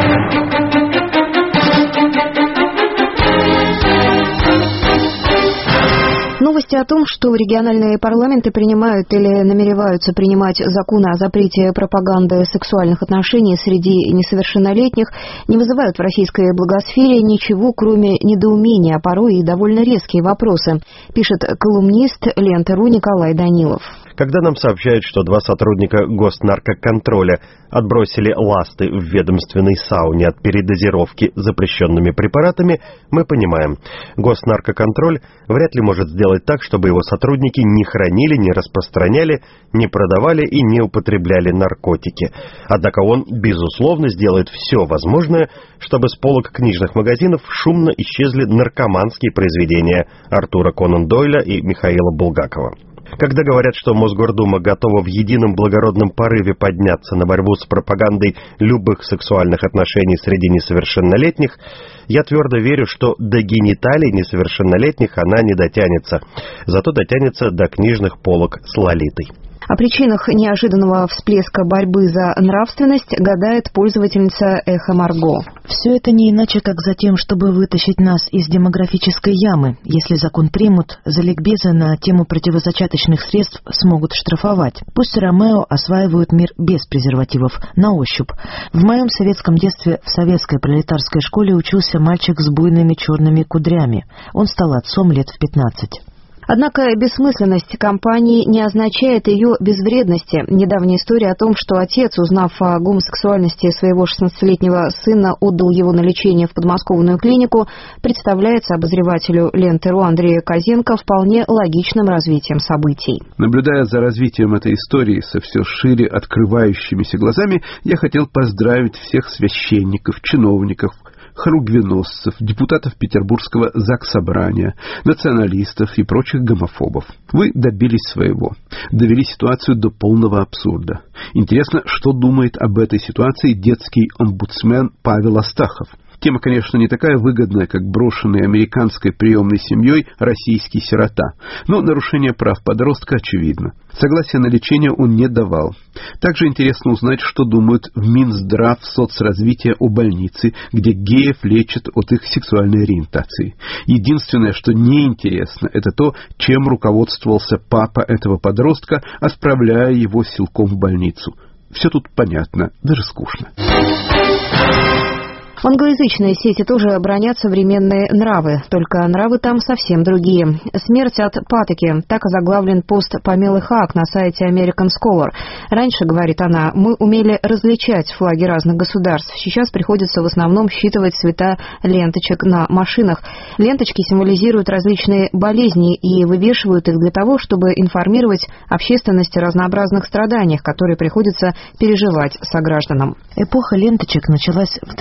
S16: Новости о том, что региональные парламенты принимают или намереваются принимать законы о запрете пропаганды сексуальных отношений среди несовершеннолетних, не вызывают в российской благосфере ничего, кроме недоумения, а порой и довольно резкие вопросы, пишет колумнист Ленты.ру Николай Данилов.
S17: Когда нам сообщают, что 2 сотрудника госнаркоконтроля отбросили ласты в ведомственной сауне от передозировки запрещенными препаратами, мы понимаем, госнаркоконтроль вряд ли может сделать так, чтобы его сотрудники не хранили, не распространяли, не продавали и не употребляли наркотики. Однако он, безусловно, сделает все возможное, чтобы с полок книжных магазинов шумно исчезли наркоманские произведения Артура Конан Дойля и Михаила Булгакова. Когда говорят, что Мосгордума готова в едином благородном порыве подняться на борьбу с пропагандой любых сексуальных отношений среди несовершеннолетних, я твердо верю, что до гениталий несовершеннолетних она не дотянется, зато дотянется до книжных полок с Лолитой.
S16: О причинах неожиданного всплеска борьбы за нравственность гадает пользовательница «Эхо Марго».
S5: Все это не иначе, как за тем, чтобы вытащить нас из демографической ямы. Если закон примут, за ликбезы на тему противозачаточных средств смогут штрафовать. Пусть Ромео осваивают мир без презервативов, на ощупь. В моем советском детстве в советской пролетарской школе учился мальчик с буйными черными кудрями. Он стал отцом лет в 15.
S16: Однако бессмысленность кампании не означает ее безвредности. Недавняя история о том, что отец, узнав о гомосексуальности своего 16-летнего сына, отдал его на лечение в подмосковную клинику, представляется обозревателю ленты.ру Андрею Козенко вполне логичным развитием событий.
S18: Наблюдая за развитием этой истории со все шире открывающимися глазами, я хотел поздравить всех священников, чиновников, хоругвеносцев, депутатов Петербургского заксобрания, националистов и прочих гомофобов. Вы добились своего, довели ситуацию до полного абсурда. Интересно, что думает об этой ситуации детский омбудсмен Павел Астахов. Тема, конечно, не такая выгодная, как брошенный американской приемной семьей российский сирота, но нарушение прав подростка очевидно. Согласия на лечение он не давал. Также интересно узнать, что думают в Минздрав соцразвития о больнице, где геев лечат от их сексуальной ориентации. Единственное, что неинтересно, это то, чем руководствовался папа этого подростка, отправляя его силком в больницу. Все тут понятно, даже скучно.
S16: В англоязычной сети тоже бранят современные нравы, только нравы там совсем другие. «Смерть от патоки» — так озаглавлен пост Памелы Хаак на сайте American Scholar. Раньше, говорит она, мы умели различать флаги разных государств. Сейчас приходится в основном считывать цвета ленточек на машинах. Ленточки символизируют различные болезни и вывешивают их для того, чтобы информировать общественность о разнообразных страданиях, которые приходится переживать согражданам.
S5: Эпоха ленточек началась в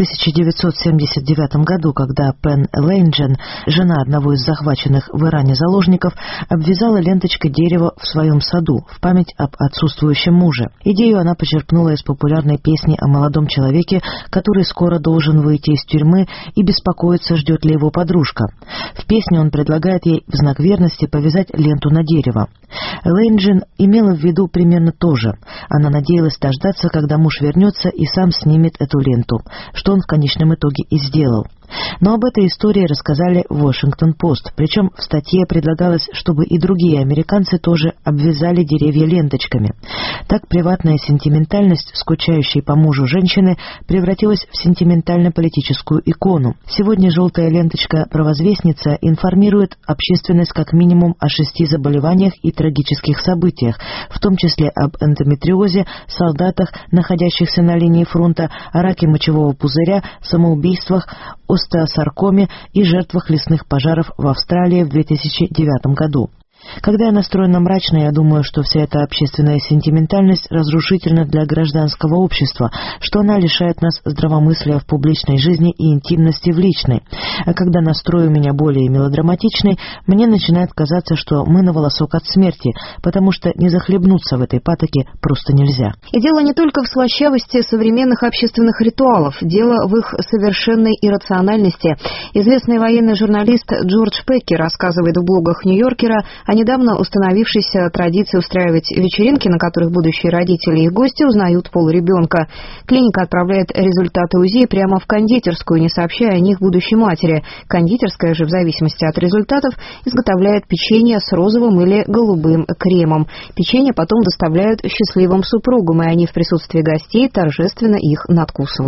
S5: 1979 году, когда Пен Лейнджен, жена одного из захваченных в Иране заложников, обвязала ленточкой дерево в своем саду в память об отсутствующем муже. Идею она почерпнула из популярной песни о молодом человеке, который скоро должен выйти из тюрьмы и беспокоиться, ждет ли его подружка. В песне он предлагает ей в знак верности повязать ленту на дерево. Лейнджен имела в виду примерно то же. Она надеялась дождаться, когда муж вернется и сам снимет эту ленту, что он в конечном итоге и сделал. Но об этой истории рассказали в Washington-Post, причем в статье предлагалось, чтобы и другие американцы тоже обвязали деревья ленточками. Так приватная сентиментальность скучающей по мужу женщины превратилась в сентиментально-политическую икону. Сегодня желтая ленточка «Провозвестница» информирует общественность как минимум о 6 заболеваниях и трагических событиях, в том числе об эндометриозе, солдатах, находящихся на линии фронта, о раке мочевого пузыря, самоубийствах, остеосаркоме и жертвах лесных пожаров в Австралии в 2009 году. Когда я настроена мрачно, я думаю, что вся эта общественная сентиментальность разрушительна для гражданского общества, что она лишает нас здравомыслия в публичной жизни и интимности в личной. А когда настрой у меня более мелодраматичный, мне начинает казаться, что мы на волосок от смерти, потому что не захлебнуться в этой патоке просто нельзя.
S16: И дело не только в слащавости современных общественных ритуалов, дело в их совершенной иррациональности. Известный военный журналист Джордж Пекки рассказывает в блогах Нью-Йоркера о недавно установившейся традиции устраивать вечеринки, на которых будущие родители и гости узнают пол ребенка. Клиника отправляет результаты УЗИ прямо в кондитерскую, не сообщая о них будущей матери. Кондитерская же, в зависимости от результатов, изготовляет печенье с розовым или голубым кремом. Печенье потом доставляют счастливым супругам, и они в присутствии гостей торжественно их надкусывают.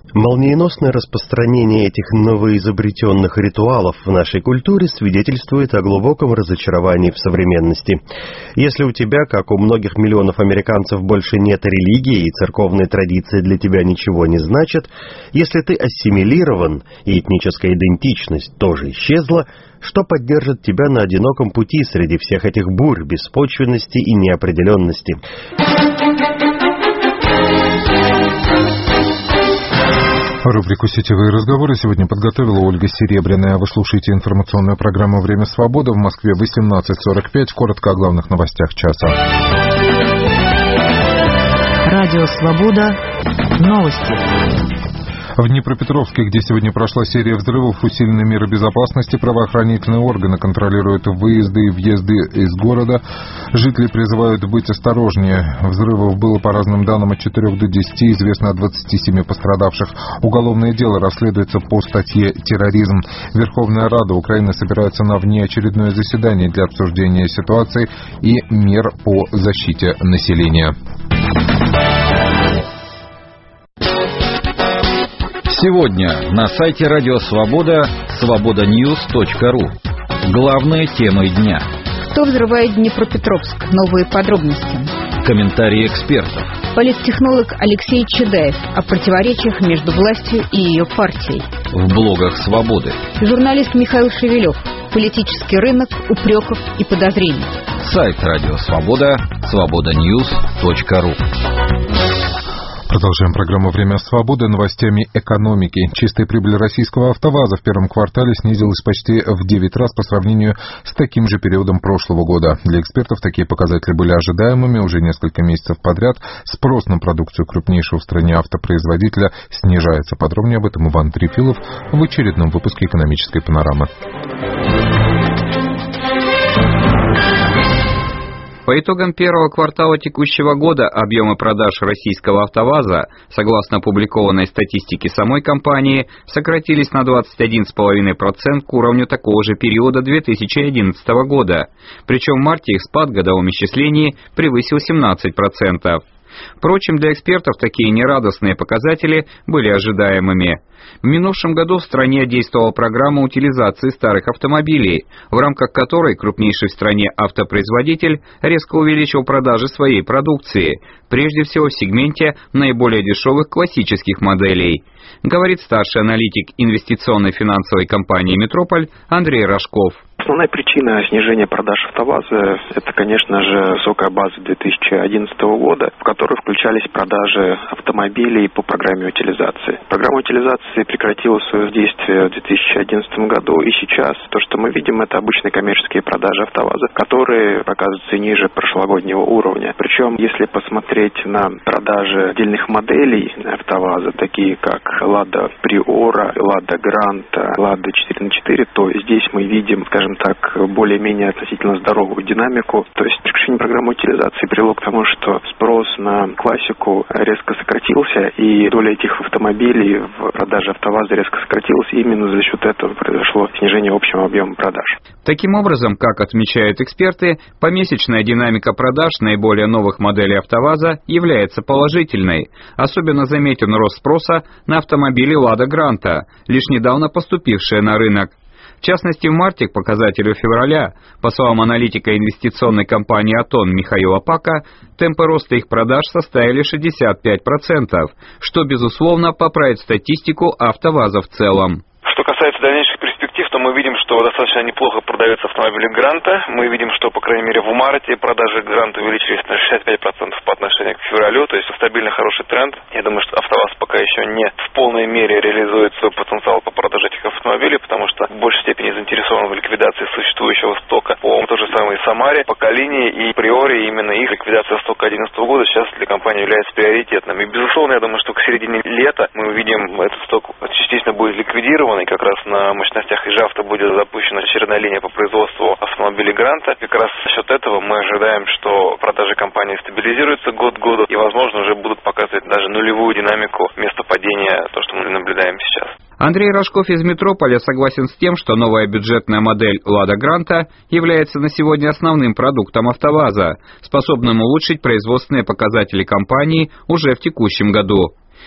S17: Молниеносное распространение этих новоизобретенных ритуалов в нашей культуре свидетельствует о глубоком разочаровании в современности. Если у тебя, как у многих миллионов американцев, больше нет религии и церковные традиции для тебя ничего не значат, если ты ассимилирован и этническая идентичность тоже исчезла, что поддержит тебя на одиноком пути среди всех этих бурь, беспочвенности и неопределенности?
S1: Рубрику «Сетевые разговоры» сегодня подготовила Ольга Серебряная. Вы слушаете информационную программу «Время свободы». В Москве 18:45. Коротко о главных новостях часа.
S5: Радио «Свобода». Новости.
S1: В Днепропетровске, где сегодня прошла серия взрывов, усилены меры безопасности, правоохранительные органы контролируют выезды и въезды из города. Жители призывают быть осторожнее. Взрывов было, по разным данным, от 4 до 10, известно о 27 пострадавших. Уголовное дело расследуется по статье «Терроризм». Верховная Рада Украины собирается на внеочередное заседание для обсуждения ситуации и мер по защите населения.
S9: Сегодня на сайте Радио Свобода свободаньюз.ру. Главные темы дня.
S19: Кто взрывает Днепропетровск? Новые подробности.
S9: Комментарии экспертов.
S19: Политтехнолог Алексей Чедаев о противоречиях между властью и ее партией.
S9: В блогах Свободы.
S19: Журналист Михаил Шевелев. Политический рынок упреков и подозрений.
S9: Сайт Радио Свобода свободаньюз.ру.
S1: Продолжаем программу «Время свободы» новостями экономики. Чистая прибыль российского АвтоВАЗа в первом квартале снизилась почти в 9 раз по сравнению с таким же периодом прошлого года. Для экспертов такие показатели были ожидаемыми уже несколько месяцев подряд. Спрос на продукцию крупнейшего в стране автопроизводителя снижается. Подробнее об этом Иван Трефилов в очередном выпуске «Экономической панорамы».
S20: По итогам первого квартала текущего года объемы продаж российского АвтоВАЗа, согласно опубликованной статистике самой компании, сократились на 21,5% к уровню такого же периода 2011 года. Причем в марте их спад в годовом исчислении превысил 17%. Впрочем, для экспертов такие нерадостные показатели были ожидаемыми. В минувшем году в стране действовала программа утилизации старых автомобилей, в рамках которой крупнейший в стране автопроизводитель резко увеличил продажи своей продукции, прежде всего в сегменте наиболее дешевых классических моделей, говорит старший аналитик инвестиционной финансовой компании «Метрополь» Андрей Рожков.
S21: Основная причина снижения продаж АвтоВАЗа – это, конечно же, высокая база 2011 года, в которую включались продажи автомобилей по программе утилизации. Программа утилизации прекратила свое действие в 2011 году, и сейчас то, что мы видим, это обычные коммерческие продажи АвтоВАЗа, которые оказываются ниже прошлогоднего уровня. Причем, если посмотреть на продажи отдельных моделей АвтоВАЗа, такие как Лада Приора, Лада Гранта, Лада 4х4, то здесь мы видим, скажем так, более-менее относительно здоровую динамику. То есть прекращение программы утилизации привело к тому, что спрос на классику резко сократился, и доля этих автомобилей в продаже АвтоВАЗа резко сократилась, и именно за счет этого произошло снижение общего объема продаж.
S20: Таким образом, как отмечают эксперты, помесячная динамика продаж наиболее новых моделей АвтоВАЗа является положительной. Особенно заметен рост спроса на автомобили Лада Гранта, лишь недавно поступившие на рынок. В частности, в марте к показателю февраля, по словам аналитика инвестиционной компании «Атон» Михаила Пака, темпы роста их продаж составили 65%, что, безусловно, поправит статистику АвтоВАЗа в целом.
S22: Что касается дальнейших перспектив, то мы видим, что достаточно неплохо продаются автомобили Гранта. Мы видим, что, по крайней мере, в марте продажи Гранта увеличились на 65% по отношению к февралю, то есть стабильно хороший тренд. Я думаю, что АвтоВАЗ пока еще не в полной мере реализует свой потенциал по продаже этих автомобилей, потому что в большей степени заинтересован в ликвидации существующего стока по той же самой Самаре, по Калине и Приоре. Именно их ликвидация стока 2011 года сейчас для компании является приоритетным. И, безусловно, я думаю, что к середине лета мы увидим, этот сток частично будет ликвидирован, и как раз на мощностях Ижавто будет запущена очередная линия по производству автомобилей Гранта. Как раз за счет этого мы ожидаем, что продажи компании стабилизируются год к году и, возможно, уже будут показывать даже нулевую динамику вместо падения, то, что мы наблюдаем сейчас.
S20: Андрей Рожков из «Метрополя» согласен с тем, что новая бюджетная модель «Лада Гранта» является на сегодня основным продуктом АвтоВАЗа, способным улучшить производственные показатели компании уже в текущем году.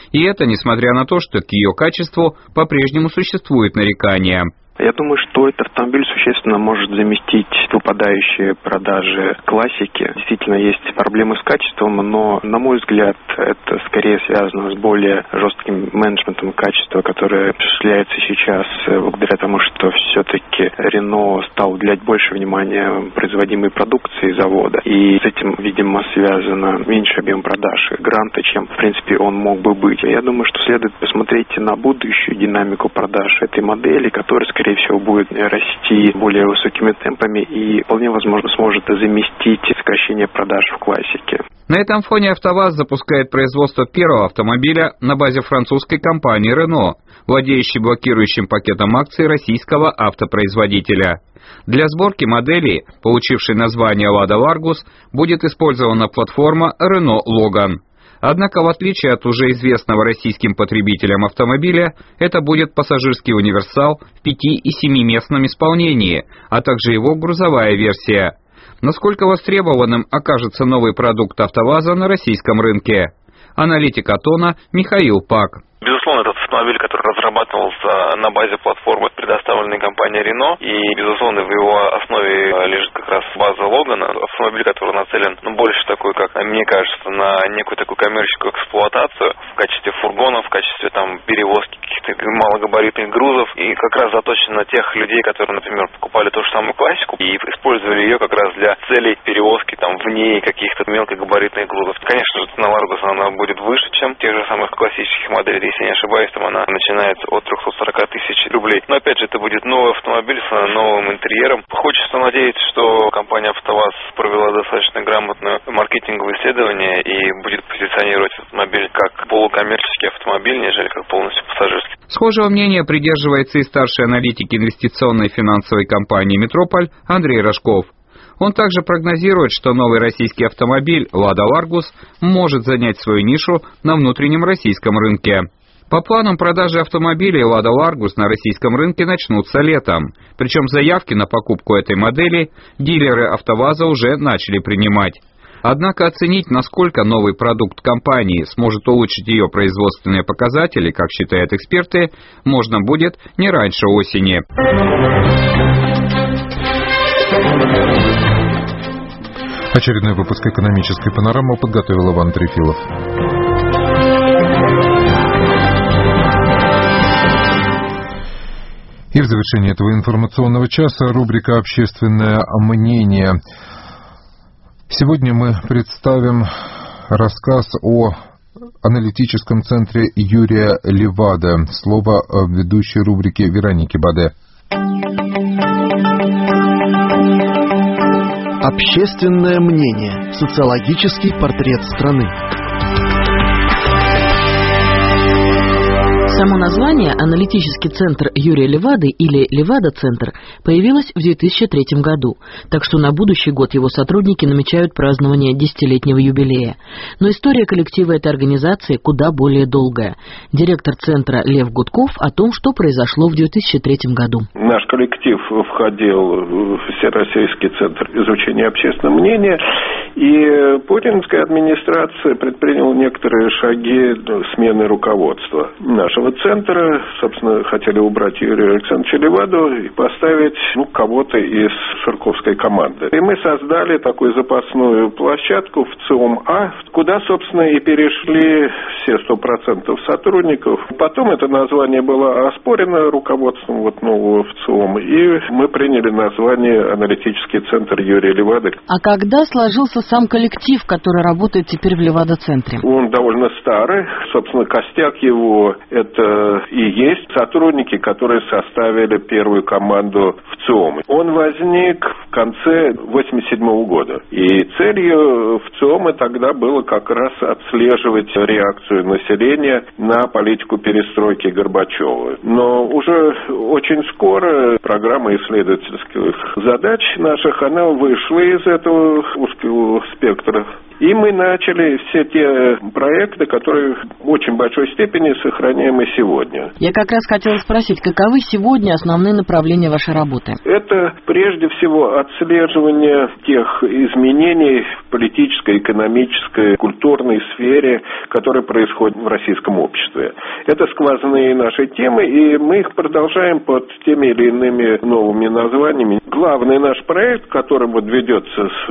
S20: И это несмотря на то, что к ее качеству по-прежнему существуют нарекания.
S21: Я думаю, что этот автомобиль существенно может заместить выпадающие продажи классики. Действительно, есть проблемы с качеством, но, на мой взгляд, это скорее связано с более жестким менеджментом качества, которое осуществляется сейчас благодаря тому, что все-таки Рено стал уделять больше внимания производимой продукции завода. И с этим, видимо, связано меньше объем продаж Гранта, чем, в принципе, он мог бы быть. Я думаю, что следует посмотреть на будущую динамику продаж этой модели, которая, скорее всего, будет расти более высокими темпами и вполне возможно сможет заместить сокращение продаж в классике.
S20: На этом фоне АвтоВАЗ запускает производство первого автомобиля на базе французской компании Renault, владеющей блокирующим пакетом акций российского автопроизводителя. Для сборки модели, получившей название Lada Largus, будет использована платформа Renault Logan. Однако, в отличие от уже известного российским потребителям автомобиля, это будет пассажирский универсал в 5- и 7-местном исполнении, а также его грузовая версия. Насколько востребованным окажется новый продукт АвтоВАЗа на российском рынке? Аналитик Атона Михаил Пак.
S22: Безусловно, этот автомобиль, который разрабатывался на базе платформы, предоставленной компанией Renault, и, безусловно, в его основе лежит как раз база Логана, автомобиль, который нацелен, больше такой, как мне кажется, на некую такую коммерческую эксплуатацию в качестве фургонов, в качестве перевозки каких-то малогабаритных грузов, и как раз заточен на тех людей, которые, например, покупали ту же самую классику и использовали ее как раз для целей перевозки в ней каких-то мелкогабаритных грузов. Конечно же, цена Largus, она будет выше, чем тех же самых классических моделей. Если не ошибаюсь, она начинается от 340 тысяч рублей. Но опять же, это будет новый автомобиль с новым интерьером. Хочется надеяться, что компания АвтоВАЗ провела достаточно грамотное маркетинговое исследование и будет позиционировать автомобиль как полукоммерческий автомобиль, нежели как полностью пассажирский.
S20: Схожего мнения придерживается и старший аналитик инвестиционной финансовой компании «Метрополь» Андрей Рожков. Он также прогнозирует, что новый российский автомобиль Lada Largus может занять свою нишу на внутреннем российском рынке. По планам, продажи автомобилей Lada Largus на российском рынке начнутся летом. Причем заявки на покупку этой модели дилеры АвтоВАЗа уже начали принимать. Однако оценить, насколько новый продукт компании сможет улучшить ее производственные показатели, как считают эксперты, можно будет не раньше осени.
S1: Очередной выпуск «Экономической панорамы» подготовил Иван Трефилов. И в завершении этого информационного часа рубрика «Общественное мнение». Сегодня мы представим рассказ о аналитическом центре Юрия Левады. Слово ведущей рубрики Вероники Баде.
S3: Общественное мнение. Социологический портрет страны.
S4: Само название «Аналитический центр Юрия Левады» или «Левада-центр» появилось в 2003 году, так что на будущий год его сотрудники намечают празднование 10-летнего юбилея. Но история коллектива этой организации куда более долгая. Директор центра Лев Гудков о том, что произошло в 2003 году.
S23: Наш коллектив входил в Всероссийский центр изучения общественного мнения, и путинская администрация предприняла некоторые шаги смены руководства нашего центра. Собственно, хотели убрать Юрия Александровича Леваду и поставить кого-то из ширковской команды. И мы создали такую запасную площадку в ЦИОМ-А, куда, собственно, и перешли все 100% сотрудников. Потом это название было оспорено руководством нового ВЦИОМ, и мы приняли название «Аналитический центр Юрия Левады».
S4: А когда сложился сам коллектив, который работает теперь в Левада-центре?
S23: Он довольно старый. Собственно, костяк его – это и есть сотрудники, которые составили первую команду ВЦИОМ. Он возник в конце 1987 года. И целью ВЦИОМа тогда было как раз отслеживать реакцию населения на политику перестройки Горбачева. Но уже очень скоро программа исследовательских задач наших, она вышла из этого узкого спектра И мы начали все те проекты, которые в очень большой степени сохраняем и сегодня.
S4: Я как раз хотела спросить, каковы сегодня основные направления вашей работы?
S23: Это прежде всего отслеживание тех изменений в политической, экономической, культурной сфере, которые происходят в российском обществе. Это сквозные наши темы, и мы их продолжаем под теми или иными новыми названиями. Главный наш проект, который вот ведется с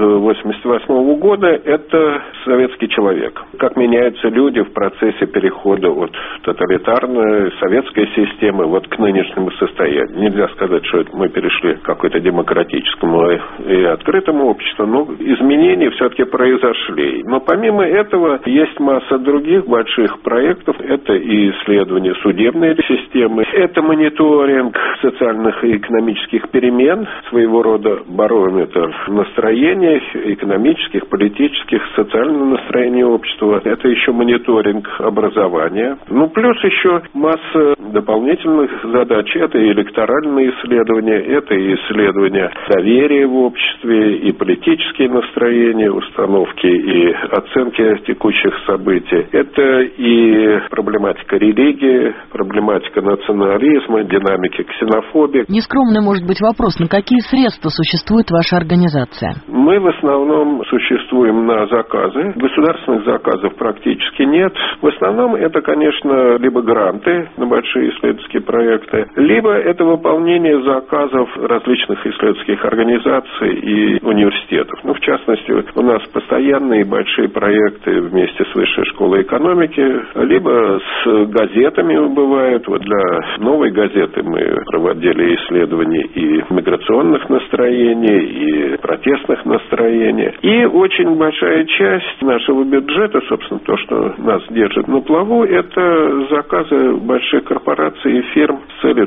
S23: 1988 года, это «Советский человек». Как меняются люди в процессе перехода от тоталитарной советской системы вот к нынешнему состоянию. Нельзя сказать, что мы перешли к какой-то демократическому и открытому обществу, но изменения все-таки произошли. Но помимо этого есть масса других больших проектов. Это и исследование судебной системы, это мониторинг социальных и экономических перемен, своего рода барометр настроений экономических, политических, социального настроения общества. Это еще мониторинг образования. Ну, плюс еще масса дополнительных задач. Это и электоральные исследования, это и исследования доверия в обществе, и политические настроения, установки и оценки текущих событий. Это и проблематика религии, проблематика национализма, динамики ксенофобии.
S4: Нескромный может быть вопрос, на какие средства существует ваша организация?
S23: Мы в основном существуем на заказы. Государственных заказов практически нет. В основном это, конечно, либо гранты на большие исследовательские проекты, либо это выполнение заказов различных исследовательских организаций и университетов. Ну, в частности, у нас постоянные большие проекты вместе с Высшей школой экономики, либо с газетами бывают. Вот для «Новой газеты» мы проводили исследования и миграционных настроений, и протестных настроений. И очень большая часть нашего бюджета, собственно, то, что нас держит на плаву, это заказы больших корпораций и фирм с целью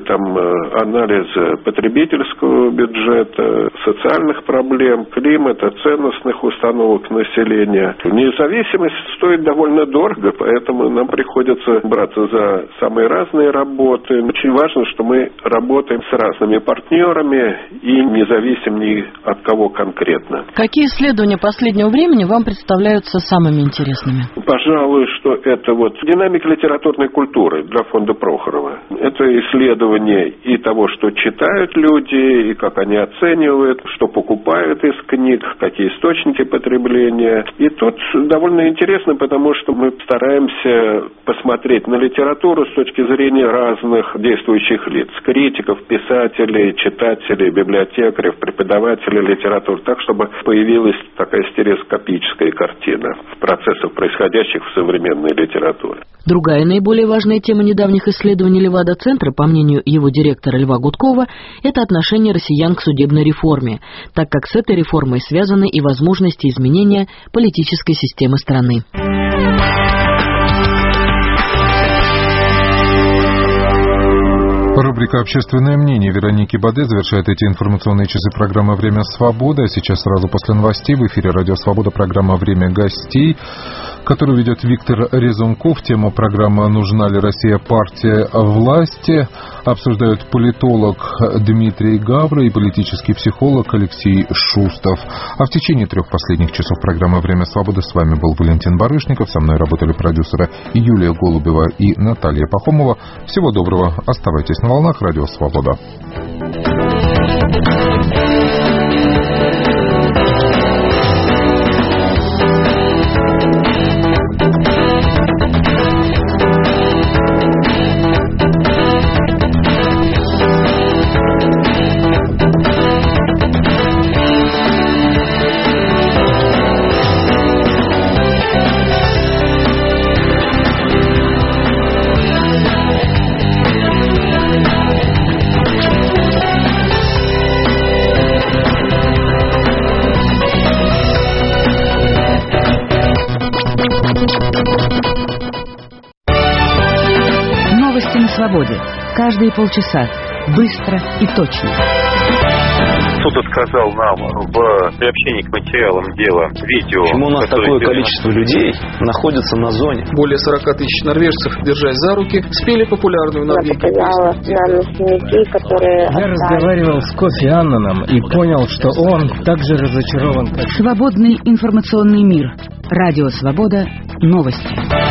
S23: анализа потребительского бюджета, социальных проблем, климата, ценностных установок населения. Независимость стоит довольно дорого, поэтому нам приходится браться за самые разные работы. Очень важно, что мы работаем с разными партнерами и не зависим ни от кого конкретно.
S4: Какие исследования последнего времени вам представляются самыми интересными?
S23: Пожалуй, что это динамика литературной культуры для фонда Прохорова. Это исследование и того, что читают люди, и как они оценивают, что покупают из книг, какие источники потребления. И тут довольно интересно, потому что мы стараемся посмотреть на литературу с точки зрения разных действующих лиц. Критиков, писателей, читателей, библиотекарей, преподавателей литературы. Так, чтобы появилась такая стереоскопическая картина процессов, происходящих в современной литературе.
S4: Другая наиболее важная тема недавних исследований Левада-центра, по мнению его директора Льва Гудкова, это отношение россиян к судебной реформе, так как с этой реформой связаны и возможности изменения политической системы страны.
S1: Рубрика «Общественное мнение» Вероники Баде завершает эти информационные часы программы «Время свободы». А сейчас сразу после новостей в эфире «Радио Свобода» программа «Время гостей», которую ведет Виктор Резунков. Тема программы «Нужна ли Россия партия власти?» Обсуждают политолог Дмитрий Гавра и политический психолог Алексей Шустов. А в течение 3 последних часов программы «Время свободы» с вами был Валентин Барышников. Со мной работали продюсеры Юлия Голубева и Наталья Пахомова. Всего доброго. Оставайтесь на волнах «Радио Свобода».
S19: Новости на свободе. Каждые полчаса. Быстро и точно.
S2: Суд отказал нам в приобщении к материалам дела видео.
S6: Почему у нас такое количество людей находится на зоне?
S8: Более 40 тысяч норвежцев, держась за руки, спели популярную в Норвегии песню.
S24: Я разговаривал с Кофи Аннаном и понял, что он также разочарован, как...
S19: Свободный информационный мир. Радио Свобода. Новости.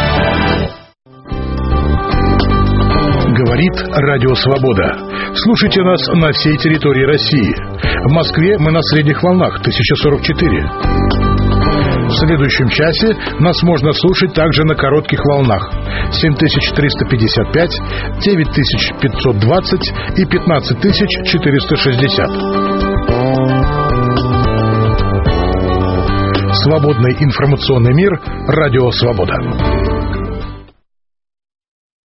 S25: Говорит Радио Свобода. Слушайте нас на всей территории России. В Москве мы на средних волнах 1044. В следующем часе нас можно слушать также на коротких волнах 7355, 9520 и 15460. Свободный информационный мир. Радио Свобода.